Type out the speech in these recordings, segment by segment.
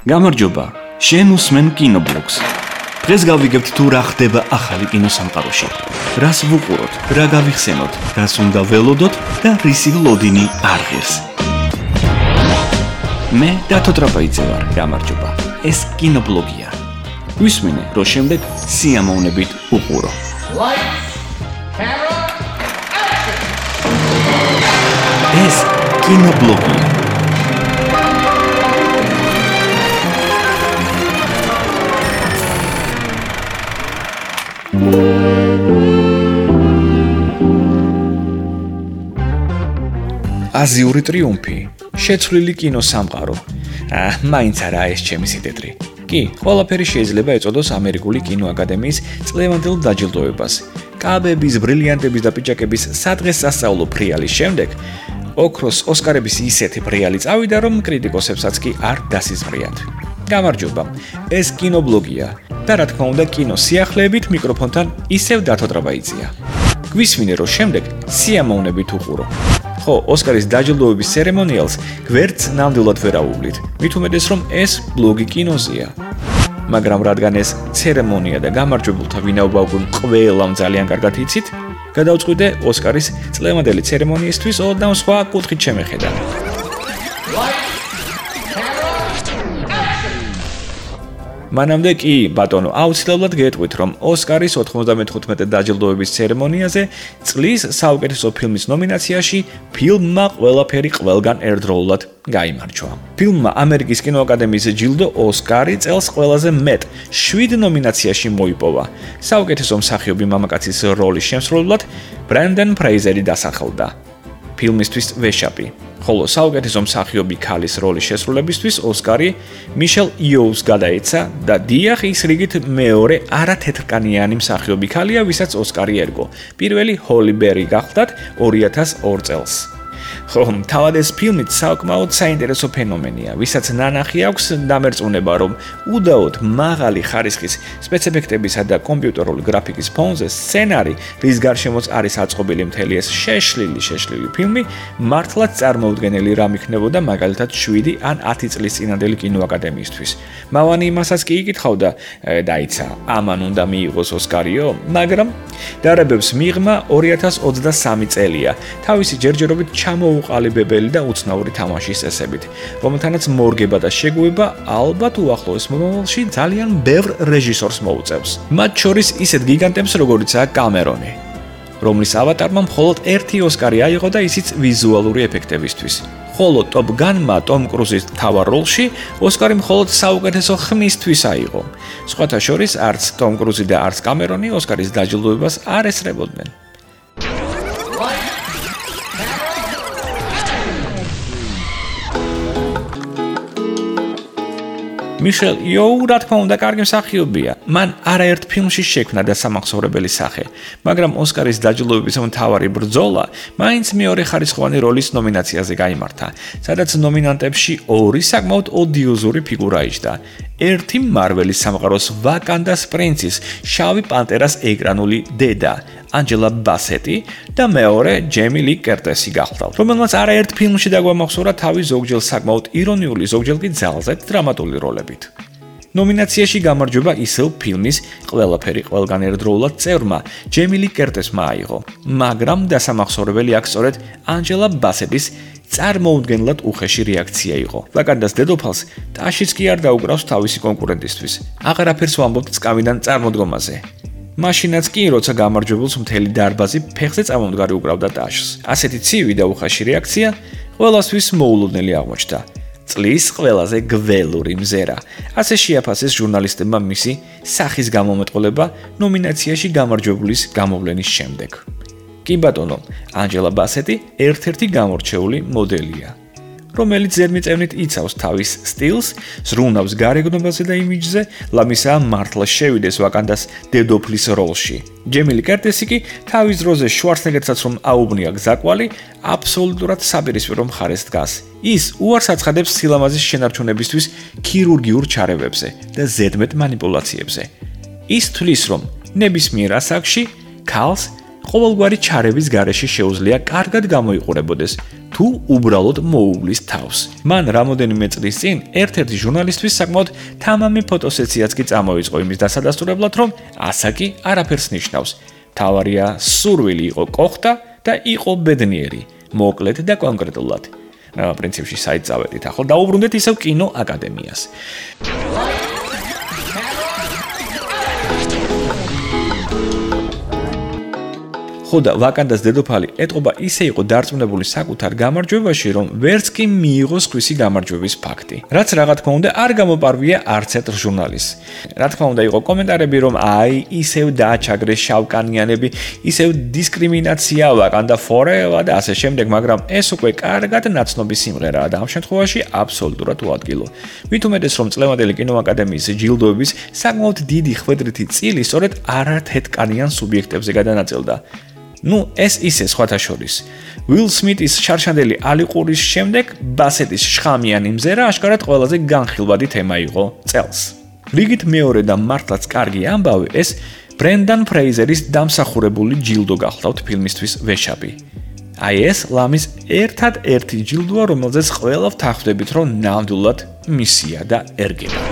გამარჯობა, შენ უსმენ კინობლოგს. დღეს გავიგებთ თუ რა ხდება ახალი კინოსამყაროში. რას ვუყუროთ, რა გავიხსენოთ, რას უნდა ველოდოთ და რისი ლოდინი არ ღირს. მე დათო ტრაპაიძე ვარ, გამარჯობა. ეს კინობლოგია. ვისმინე, რომ შემდეგ სიამოვნებით უყურო. ეს კინობლოგია. აზიური ტრიუმფი, შეცვლილი კინოსამყარო. მაინც არა ეს ჩემი სიტეტრი. კი, ყველაფერი შეიძლება ეწოდოს ამერიკული კინოაკადემიის წლევანდელ დაჯილდოებას. კაბების, ბრილიანტების და პიჭაკების სადღესასწაულო ფრიალის შემდეგ ოქროს ოსკარების ისეთი ფრიალი წავიდა, რომ კრიტიკოსებსაც კი არ დასიზღვრიათ. გამარჯობა, ეს კინობლოგია და რა თქმა უნდა კინოსიახლეებით მიკროფონთან ისევ დათო ტრაპაიძეა. გვისმინე, რომ შემდეგ სიამოვნებით უყურო. ხო, ოსკარის დაჯილდოების ცერემონიალს გვერდს ნამდვილად ვერ აუვლით, მით უმეტეს რომ ეს ბლოგი კინოზეა. მაგრამ რადგან ეს ცერემონია და გამარჯვებულთა ვინაობა უკვე ყველამ ძალიან კარგად იცით, გადავწყვიტე ოსკარის წლევანდელი ცერემონიისთვის ოდნავ სხვა კუთხით შემეხედა. მანამდე კი, ბატონო, აუცილებლად გეტყვით, რომ ოსკარის 95 დაჯილდოების ცერემონიაზე წლის საუკეთესო ფილმის ნომინაციაში ფილმმა ყველაფერი ყველგან ერთდროულად გაიმარჯვა. ფილმმა ამერიკის კინოაკადემიის ჯილდო ოსკარი წელს ყველაზე მეტ 7 ნომინაციაში მოიპოვა. საუკეთესო მსახიობი მამაკაცის როლის შემსრულებლად ბრენდენ ფრეიზერი დასახელდა. ფილმისთვის ვეშაპი. ხოლო საუკეთესო მსახიობი ქალის როლის შესრულებისთვის ოსკარი მიშელ იოუს გადაეცა და დიახ ის რიგით მეორე არათეთრკანიანი მსახიობი ქალია, ვისაც ოსკარი ერგო. პირველი ჰოლი ბერი გახლდათ 2002 წელს. ხო, თავად ეს ფილმით საკმაოდ საინტერესო ფენომენია, ვისაც ნანახი აქვს დამერწმუნება, რომ უდაოდ მაღალი ხარისხის სპეცეფექტებისა და კომპიუტერული გრაფიკის ფონზე სცენარი, რის გარშემოც არის აწყობილი მთელი ეს შეშლილი ფილმი, მართლაც წარმოუდგენელი რამ იქნებოდა მაგალითად 7 ან 10 წლის წინანდელი კინოაკადემიისთვის. მავანი იმასაც კი იკითხავდა, დაიცა, ამან უნდა მიიღოს ოსკარიო, მაგრამ დარებებს მიღმა 2023 წელია, თავისი ჯერჯერობით ჩამოუყალიბებელი და უცნაური თამაშის წესებით, რომელთანაც მორგება და შეგუება ალბათ უახლოეს მომავალში ძალიან ბევრ რეჟისორს მოუწევს. მათ შორის ისეთ გიგანტებს, როგორიცაა კამერონი, რომლის ავატარმა მხოლოდ 1 ოსკარი აიღო და ისიც ვიზუალური ეფექტებისთვის. ხოლო ტოპ განმა ტომ კრუზის თავარ როლში ოსკარი მხოლოდ საუკეთესო ხმისთვის აიღო. სხვათა შორის არც ტომ კრუზი და არც კამერონი ოსკარის დაჯილდოებას არ ესწრებოდნენ. მიშელ იოუ, რა თქმა უნდა, კარგი მსახიობია. მან არაერთ ფილმში შექმნა და სამახსოვრებელი სახე, მაგრამ ოსკარის დაჯილდოების მთავარი ბრძოლა მაინც მეორე ხარისხოვანი როლის ნომინაციაზე გაიმართა, სადაც ნომინანტებში 2 საკმაოდ ოდიოზური ფიგურა იჯდა. ერთი მარველის სამყაროს ვაკანდას პრინცის, შავი პანტერას ეკრანული დედა, ანჯელა ბასეტი და მეორე ჯემი ლი კერტესი გახლდათ, რომელმაც არაერთ ფილმში დაგვამახსოვრა თავი ზოგჯერ საკმაოდ ირონიული, ზოგჯერ კი ძალზედ დრამატული როლებით. ნომინაციაში გამარჯვება ისევ ფილმის ყველაფერი ყველგან ერთდროულად წევრმა ჯემი ლი კერტესმა აიღო, მაგრამ დასამახსოვრებელი აქ სწორედ ანჯელა ბასეტის წარმოუდგენლად უხეში რეაქცია იყო. ვაკანდას დედოფალს ტაშიც კი არ დაუკრავს თავისი კონკურენტისთვის. აღარაფერს ვამბობთ წკავიდან წარმოდგომაზე. მაშინაც კი, როცა გამარჯვებულს მთელი დარბაზი ფეხზე წამომდგარი უკრავდა ტაშს. ასეთი ცივი და უხეში რეაქცია ყველასთვის მოულოდნელი აღმოჩნდა. წლის ყველაზე გველური მზერა. ასე შეაფასეს ჟურნალისტებმა მისი სახის გამომეტყველება ნომინაციაში გამარჯვებულის გამოვლენის შემდეგ. კი ბატონო, ანჯელა ბასეტი ერთ-ერთი გამორჩეული მოდელია, რომელიც ზედმიწევნით იცავს თავის სტილს, ზრუნავს გარეგნობაზე და იმიჯზე, ლამისა მართლა შევიდეს ვაკანდას დედოფლის როლში. ჯემი ლი კერტესი კი თავის დროზე შვარცნეგერსაც რომ აუბნია გზაკვალი, აბსოლუტურად საპირისპირო მხარეს დგას. ის უარს აცხადებს სილამაზის შენარჩუნებისთვის ქირურგიულ ჩარევებზე და ზედმეტ მანიპულაციებზე. ის თვლის, რომ ნებისმიერ ასაკში ქალს ყოველგვარი ჩარევის გარეშე შეუძლია კარგად გამოიყურებოდეს თუ უბრალოდ მოუვლის თავს. მან რამოდენიმე წლის წინ ერთ-ერთი ჟურნალისტვის საკმაოდ თამამი ფოტოსესიაც კი წამოიწყო იმის დასადასტურებლად, რომ ასაკი არაფერს ნიშნავს. თავარია სურვილი იყო კოხტა და იყო ბედნიერი, მოკლედ და კონკრეტულად. პრინციპში საით წავედით, ახლა დაუბრუნდეთ ისევ კინო აკადემიას. ხოდა ვაკანდას დედოფალი ეტყობა ისე იყო დარწმუნებული საკუთარ გამარჯვებაში, რომ ვერც კი მიიღოს ხვისი გამარჯვების ფაქტი. რაც რა თქმა უნდა არ გამოპარვია არც ერთ ჟურნალისტს. რა თქმა უნდა იყო კომენტარები, რომ აი ისევ დააჩაგრეს შავკანიანები, ისევ დისკრიმინაცია ვაკანდა forever და ასე შემდეგ, მაგრამ ეს უკვე კარგად ნაცნობი სიმღერაა და ამ შემთხვევაში აბსოლუტურად უადგილო. მით უმეტეს რომ წლევანდელი კინოაკადემიის ჯილდოების საკმაოდ დიდი ხვედრითი წილი სწორედ არათეთკანიან სუბიექტებზე გადანაწილდა. ეს ისე სხვათა შორის. Will Smith-ის შარშანდელი ალიყურის შემდეგ ბასეტის შხამიანი მზერა აშკარად ყველაზე განხილვადი თემა იყო წელს. რიგით მეორე და მართლაც კარგი ამბავი ეს ბრენდან ფრეიზერის დამსახურებული ჯილდო გახლავთ ფილმისთვის ვეშაპი. აი ეს ლამის ერთადერთი ჯილდოა, რომელზეც ყველა ვთანხმდებით, რომ ნამდვილად მისია და ერგება.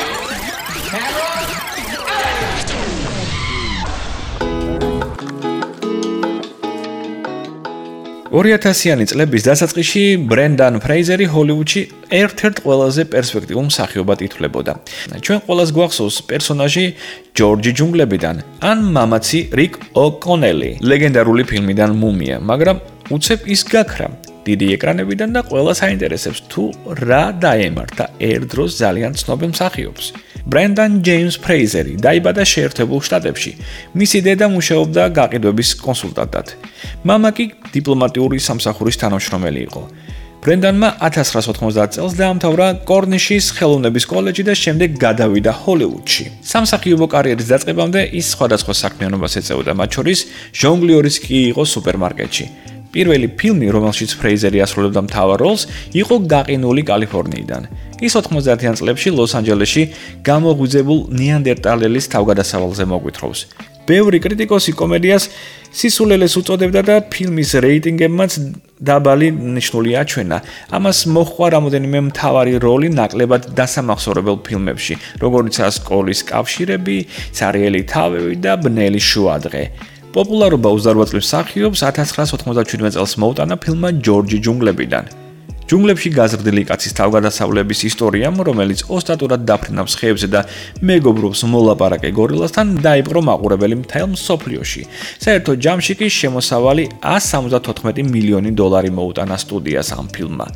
2000-იანი წლების დასაწყისში ბრენდან ფრეიზერი ჰოლივუდში ერთ-ერთ ყველაზე პერსპექტიულ მსახიობად ითვლებოდა. ჩვენ ყველას გვახსოვს პერსონაჟი ჯორჯი ჯუნგლებიდან ან მამაცი რიკ ო'კონელი ლეგენდარული ფილმიდან მუმია, მაგრამ უცებ ის გაქრა დიდი ეკრანებიდან და ყველას აინტერესებს თუ რა დაემართა ერთ დროს ძალიან ცნობილ მსახიობს. ბრენდან ჯეიმს ფრეიზერი დაიბადა შეერთებულ შტატებში. მისი დედა მუშაობდა გაყიდვების კონსულტანტად. მამა კი დიპლომატიური სამსახურის თანამშრომელი იყო. ბრენდანმა 1990 წელს დაამთავრა კორნიშის ხელოვნების კოლეჯი და შემდეგ გადავიდა ჰოლივუდში. სამსახიობო კარიერის დაწყებამდე ის სხვადასხვა საქმიანობას ეწეოდა, მათ შორის ჟონგლიორის კი იყო სუპერმარკეტში. პირველი ფილმი, რომელშიც ფრეიზერი ასრულებდა მთავარ როლს, იყო გაყინული კალიფორნიიდან. ის 90-იან წლებში ლოს-ანჯელესში გამოღვიძებულ ნეანდერტალელის თავგადასავალზე მოგვითხრობს. ბევრი კრიტიკოსი კომედიას სისულელეს უწოდებდა და ფილმის რეიტინგებმაც დაბალი ნიშნული აჩვენა. ამას მოჰყვა რამოდენიმე მთავარი როლი ნაკლებად დასამახსოვრებელ ფილმებში, როგორიცაა სკოლის კავშირები, ცარიელი თავები და ბნელი შუადღე. პოპულარობა უზარმაზ წლებს მსახიობს 1997 წელს მოუტანა ფილმმა ჯორჯი ჯუნგლებიდან. ჯუნგლებში გაზრდილი კაცის თავგადასავლების ისტორიამ, რომელიც ოსტატურად დაფრინავს ხეებზე და მეგობრობს მოლაპარაკე გორილასთან, დაიპყრო მაყურებელი მთელ მსოფლიოში. საერთო ჯამში კი შემოსავალი $174 მილიონი მოუტანა სტუდიას ამ ფილმმა.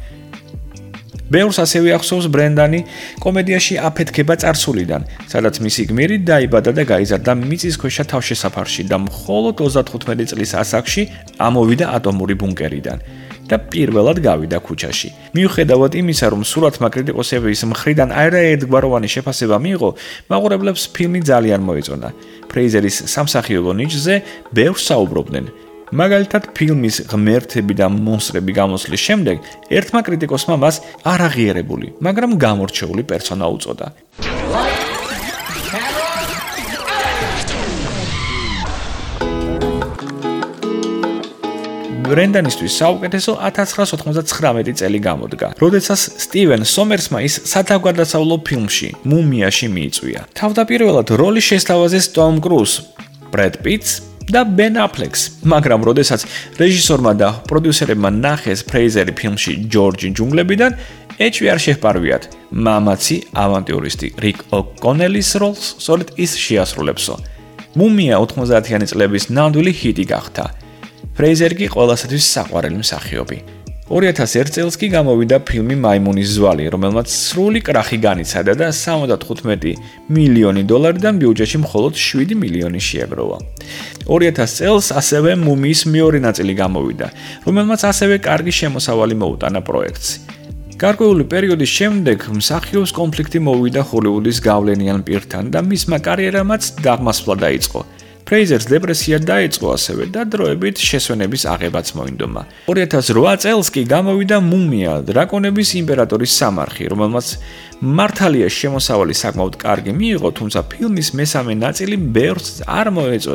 ბევრს ასევე ახსოვს ბრენდანი კომედიაში აფეთქება წარსულიდან, სადაც მისი გმირი დაიბადა და გაიზარდა მიწისქვეშა თავშესაფარში და მხოლოდ 35 წლის ასაკში ამოვიდა ატომური ბუნკერიდან და პირველად გავიდა ქუჩაში. მიუხედავად იმისა, რომ სურათმა კრიტიკოსების მხრიდან არაერთგვაროვანი შეფასება მიიღო, მაყურებლებს ფილმი ძალიან მოეწონა. ფრეიზერის სამსახიობო ნიჭზე ბევრს საუბრობდნენ. მაგალითად, ფილმის ღმერთები და მონსტრები გამოსვლის შემდეგ ერთმა კრიტიკოსმა მას არაღიარებული, მაგრამ გამორჩეული პერსონა უწოდა. ბრენდანისთვის საუკეთესო 1999 წელი გამოდგა, როდესაც სტივენ სომერსმა ის სათავგადასავლო ფილმში მუმიაში მიიწვია. თავდაპირველად როლი შესთავაზეს ტომ კრუზს, ბრედ პიტს და ბენ აფლექს, მაგრამ როდესაც რეჟისორმა და პროდიუსერებმა ნახეს ფრეიზერი ფილმში ჯორჯი ჯუნგლებიდან, ეჭვი არ შეჰპარვიათ. მამაცი ავანტიურისტი რიკ ო'კონელის როლს სწორედ ის შეასრულებსო. მუმია 90-იანი წლების ნამდვილი ჰიტი გახდა. ფრეიზერი კი ყველასათვის საყვარელი მსახიობი. 2001 წელს კი გამოვიდა ფილმი მაიმუნის ზვალი, რომელმაც სრული კრახი განიცადა და $75 მილიონი ბიუჯეტში მხოლოდ 7 მილიონი შეაგროვა. 2000 წელს ასევე მუმიის მეორე ნაწილი გამოვიდა, რომელმაც ასევე კარგი შემოსავალი მოუტანა პროექტს. გარკვეული პერიოდის შემდეგ მსახიობს კონფლიქტი მოვიდა ჰოლივუდის გავლენიან პირთან და მისმა კარიერამაც დაღმასვლა დაიწყო. ფრეიზერს დეპრესია დაიწყო ასევე და დროებით შესვენების აღებაც მოინდომა. 2008 წელს კი გამოვიდა მუმია, დრაკონების იმპერატორის სამარხი, რომელმაც მართალია შემოსავალი საკმაოდ კარგი მიიღო, თუმცა ფილმის მესამე ნაწილი ბევრს არ მოეწონა.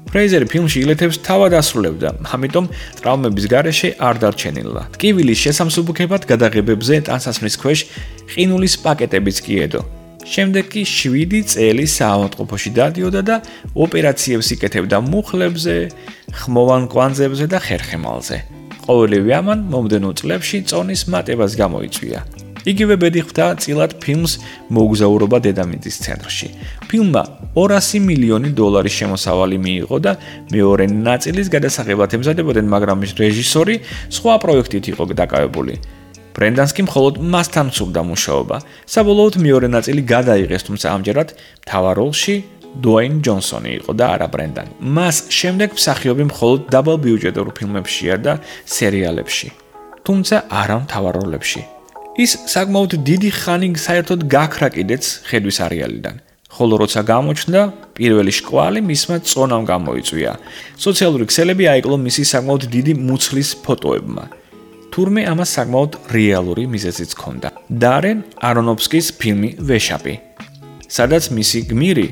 ფრეიზერი ფილმში ილეთებს თავად ასრულებდა, ამიტომ ტრავმების გარეშე არ დარჩენილა. ტკივილის შესამსუბუქებლად გადაღებებზე ტანსაცმლის ქვეშ ყინულის პაკეტებიც კი ედო. შემდეგ კი 7 წელი საავადმყოფოში დადიოდა და ოპერაციებს იკეთებდა მუხლებზე, ხმოვან კვანძებზე და ხერხემალზე. ყოველივე ამან მომდენო წლებში წონის მატებას გამოიწვია. იგივე ბედი ხვდა წილად ფილმს მოგზაურობა დედამიწის ცენტრში. ფილმმა $200 მილიონი შემოსავალი მიიღო და მეორე ნაწილის გადასაღებად ემზადებოდნენ, მაგრამ რეჟისორი სხვა პროექტით იყო დაკავებული. ბრენდანს კი მხოლოდ მასთან სურდა მუშაობა. საბოლოოდ მეორე ნაწილი გადაიღეს, თუმცა ამჯერად მთავარ როლში დუეინ ჯონსონი იყო და არა ბრენდანი. მას შემდეგ მსახიობი მხოლოდ დაბალბიუჯეტურ ფილმებშია და სერიალებში, თუმცა არა მთავარ როლებში. ის საკმაოდ დიდი ხანი საერთოდ გაქრა კიდეც ხედვის არეალიდან. ხოლო როცა გამოჩნდა, პირველი შკვალი მისმა წონამ გამოიწვია. სოციალური ქსელები აიკლო მისი საკმაოდ დიდი მუცლის ფოტოებმა. თურმე ამას საკმაოდ რეალური მიზეზიც ჰქონდა. დარენ არონოფსკის ფილმი ვეშაპი, სადაც მისი გმირი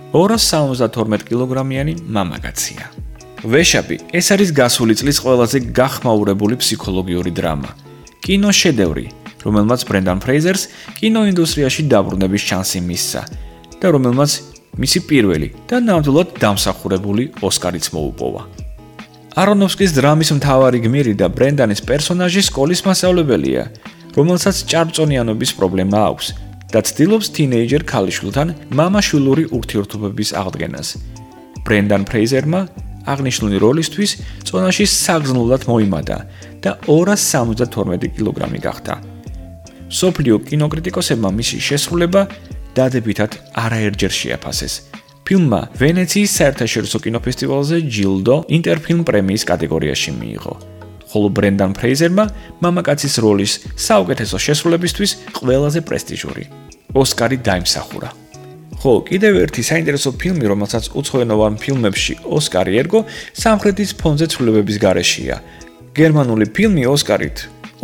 272 კილოგრამიანი მამაკაცია. ვეშაპი ეს არის გასული წლის ყველაზე გახმაურებული ფსიქოლოგიური დრამა. კინო შედევრი, რომელმაც ბრენდან ფრეიზერს კინოინდუსტრიაში დაბრუნების შანსი მისცა და რომელმაც მისი პირველი და ნამდვილად დამსახურებული ოსკარიც მოუპოვა. არონოფსკის დრამის მთავარი გმირი და ბრენდანის პერსონაჟი სკოლის მასწავლებელია, რომელსაც ჭარბწონიანობის პრობლემა აქვს და ცდილობს თინეიჯერ ქალიშვილთან მამა-შვილური ურთიერთობების აღდგენას. ბრენდან ფრეიზერმა აღნიშნული როლისთვის წონაში საგრძნულად მოიმადა და 272 კილოგრამი გახდა. მსოფლიო კინოკრიტიკოსებმა მისი შესრულება დადებითად არაერთჯერ შეაფასეს. ფილმმა ვენეციის საერთაშორისო კინოფესტივალზე ჯილდო ინტერფილმ პრემიის კატეგორიაში მიიღო, ხოლო ბრენდან ფრეიზერმა მამაკაცის როლის საუკეთესო შესრულებისთვის ყველაზე პრესტიჟური ოსკარი დაიმსახურა. ხო, კიდევ ერთი საინტერესო ფილმი, რომელსაც უცხოენოვან ფილმებში ოსკარი ერგო, სამხრეთის ფონზე ცვლილებების გარეშეა. გერმანული ფილმი ოსკარით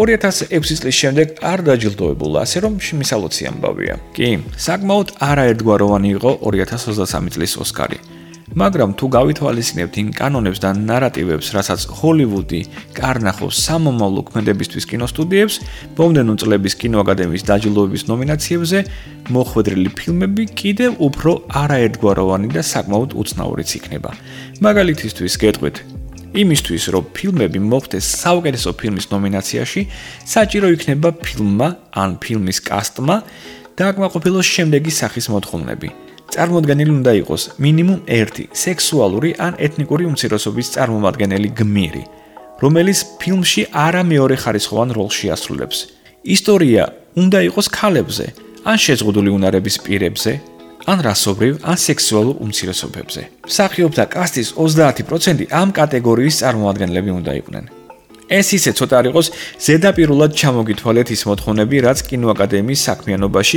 2006 წლის შემდეგ არ დაჯილდოებულა, ასე რომ მისალოცი ამბავია. კი, საკმაოდ არაერთგვაროვანი იყო 2023 წლის ოსკარი. მაგრამ თუ გავითვალისწინებთ იმ კანონებს და ნარატივებს, რასაც ჰოლივუდი კარნახობს სამომავლო ქმედებისთვის კინოსტუდიებს, მომდენო წლების კინოაკადემიის დაჯილდოების ნომინაციებზე მოხვედრილი ფილმები კიდევ უფრო არაერთგვაროვანი და საკმაოდ უცნაურიც იქნება. მაგალითისთვის გეტყვით, იმისთვის, რომ ფილმები მოხვდეს საუკეთესო ფილმის ნომინაციაში, საჭირო იქნება ფილმმა ან ფილმის კასტმა დააკმაყოფილოს შემდეგი სახის მოთხოვნები. წარმოდგენილი უნდა იყოს მინიმუმ ერთი სექსუალური ან ეთნიკური უმცირესობის წარმომადგენელი გმირი, რომელიც ფილმში არა მეორე ხარისხოვან როლში ასრულებს. ისტორია უნდა იყოს ქალებზე, ან შეზღუდული უნარების პირებზე, ან რასობრივ, ან სექსუალურ უმცირესობებზე. მსახიობთა კასტის 30% ამ კატეგორიის წარმომადგენლები უნდა იყვნენ. ეს ისე ცოტა არ იყოს ზედაპირულად ჩამოგითვალეთ ის მოთხოვნები, რაც კინოაკადემიის საქმიანობაში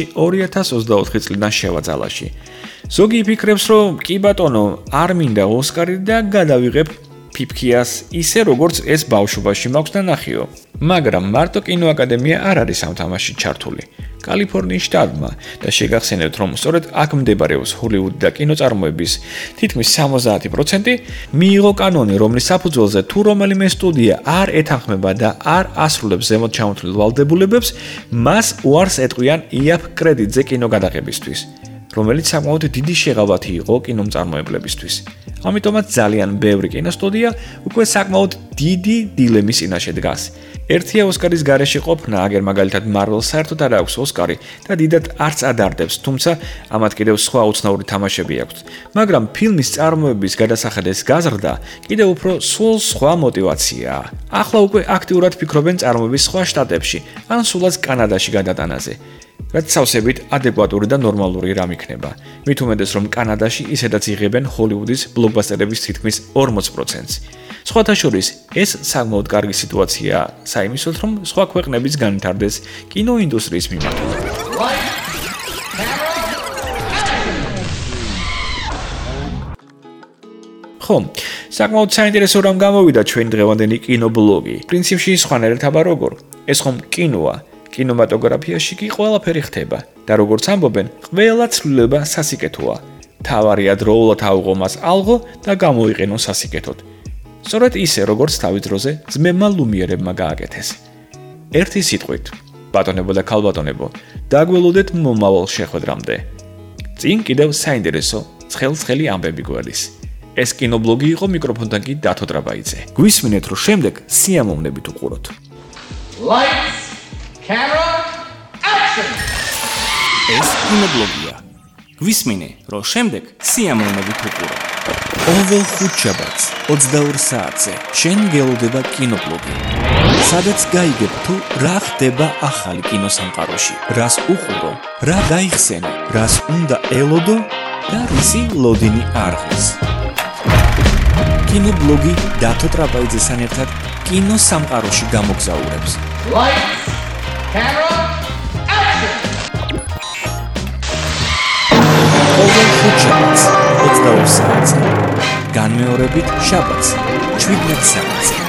2024 წლიდან შევაძალაში. ზოგი იფიქრებს, რომ კი ბატონო, არ მინდა ოსკარი და გადავიღებ ფიფქიას, ისე როგორც ეს ბავშვობაში მაქვს და ნახიო. მაგრამ მარტო კინოაკადემია არ არის ამ თამაში ჩართული. კალიფორნიის შტატმა და შეგახსენებთ, რომ სწორედ აქ მდებარეობს ჰოლივუდი და კინოწარმოების თითქმის 70% მიიღო კანონი, რომლის საფუძველზე თუ რომელიმე სტუდია არ ეთანხმება და არ ასრულებს ზემოთ ჩამოთვლილ ვალდებულებებს, მას უარს ეტყვიან IAP კრედიტზე კინოგადაღებისთვის, რომელიც საკმაოდ დიდი შეღავათი იყო კინომწარმოებლებისთვის. ამიტომაც ძალიან ბევრი კინოსტუდია უკვე საკმაოდ დიდი დილემის წინაშე დგას. ერთია ოსკარის გარეშე ყოფნა, აგერ მაგალითად Marvel-ს საერთოდ არ აქვს ოსკარი და დიდად არც ადარდებს, თუმცა ამათ კიდევ სხვა უცნაური თამაშები აქვთ. მაგრამ ფილმის წარმოების გადასახედეს გაზრდა კიდევ უფრო სულ სხვა мотивაციაა. ახლა უკვე აქტიურად ფიქრობენ წარმოების სხვა შტატებში, ან სულაც კანადაში გადატანაზე. რაც სავსებით ადეკვატური და ნორმალური რამ იქნება. მით უმეტეს რომ კანადაში ისედაც იღებენ ჰოლივუდის ბლოკბასტერების თითქმის 40%-ს. სხვათა შორის ეს საკმაოდ კარგი სიტუაციაა საიმისოდ, რომ სხვა ქვეყნებიც განვითარდეს კინოინდუსტრიის მიმართულებით. ხო, საკმაოდ საინტერესო რამ გამოვიდა ჩვენი დღევანდელი კინობლოგი. პრინციპში სხვანაირად აბა როგორ? ეს ხომ კინოა. კინემატოგრაფიაში კი ყველაფერი ხდება და როგორც ამბობენ, ყველა ცვლილება სასიკეთოა. თავარია დროულად აუღო მას ალღო და გამოიყენო სასიკეთოდ. სწორედ ისე, როგორც თავის დროზე ძმებმა ლუმიერებმა გააკეთეს. ერთი სიტყვით, ბატონებო და ქალბატონებო, დაგველოდეთ მომავალ შეხვედრამდე. წინ კიდევ საინტერესო ცხელ-ცხელი ამბები გველის. ეს კინობლოგი იყო, მიკროფონთან კი დათო დრაბაიძე. გვისმინეთ, რომ შემდეგ სიამოვნებით უყუროთ. Lights, camera, action! ეს კინობლოგია. გვისმინე, რომ შემდეგ სიამოვნებით უყუროთ. ყოველ ხუთშაბათს 22 საათზე შენ გელოდება კინობლოგი. სადაც გაიგებ თუ რა ხდება ახალი კინოსამყაროში, რას უყურო, რა გაიხსენე, რას უნდა ელოდო და რისი ლოდინი არღვის. კინობლოგი დათო ტრაპაიძესთან ერთად კინოსამყაროში გამოგზაურებს. Lights, camera, action! ყოველ ხუთშაბათს 22 საათზე. განმეორებით შაბათს 17 საათზე.